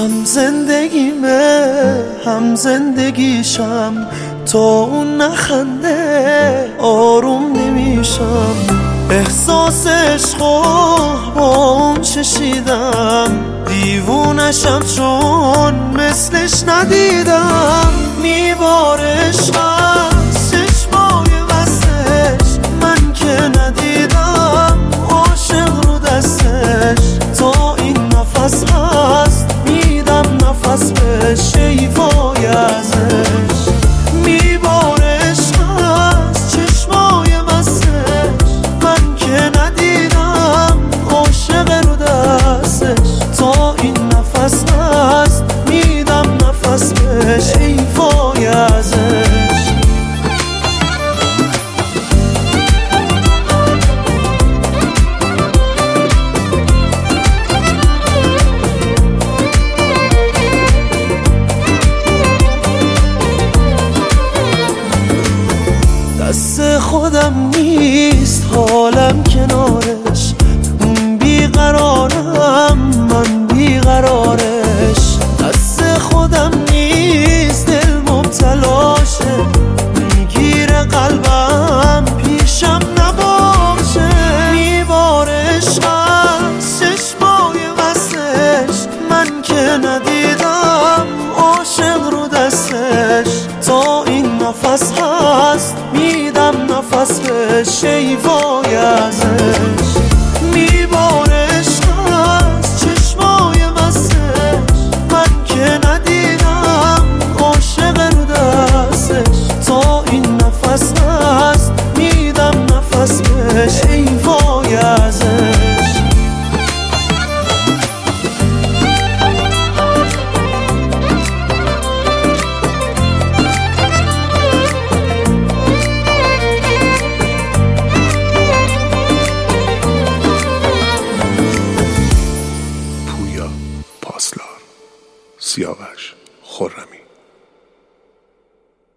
هم زندگیمه هم زندگیشم، تا اون نخنده آروم نمیشم. احساس عشقو با اون چشیدم، دیوونشم چون مثلش ندیدم. میبارش از چشمای وستش، من که ندیدم عاشق رو دستش. تا این نفس هست میدم نفس بهش، ای وای ازش. میبارش از چشمای وستش، من که ندیدم عاشق رو دستش. تا این نفس هست میدم نفس بهش، ای وای ازش. دست خودم نیست حالم کنارش، بیقرارم من بیقرارش. دست خودم نیست دل مبتلاشه، میگیره قلبم پیشم نباشه. میبارش از چشمای وستش، من که ندیدم عاشق رو دستش. تا این نفس هست میدم نفس بهش، ای وای ازش. میبارش از چشمای وستش، من که ندیدم عاشق رو دستش. تا این نفس هست میدم نفس بهش، ای وای ازش. پاسلار، سیاوش خرمی.